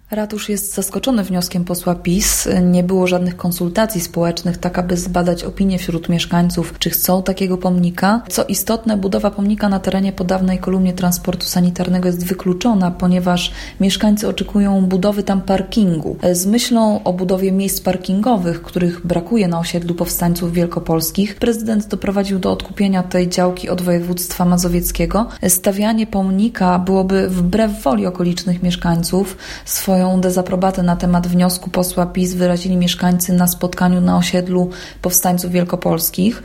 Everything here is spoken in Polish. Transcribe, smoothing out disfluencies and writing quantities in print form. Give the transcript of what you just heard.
Ratusz jest zaskoczony wnioskiem posła PiS. Nie było żadnych konsultacji społecznych, tak aby zbadać opinię wśród mieszkańców, czy chcą takiego pomnika. Co istotne, budowa pomnika na terenie po dawnej kolumnie transportu sanitarnego jest wykluczona, ponieważ mieszkańcy oczekują budowy tam parkingu. Z myślą o budowie miejsc parkingowych, których brakuje na osiedlu powstańców wielkopolskich, prezydent doprowadził do odkupienia tej działki od województwa mazowieckiego. Stawianie pomnika byłoby wbrew woli okolicznych mieszkańców. Swoją dezaprobatę na temat wniosku posła PiS wyrazili mieszkańcy na spotkaniu na osiedlu powstańców wielkopolskich.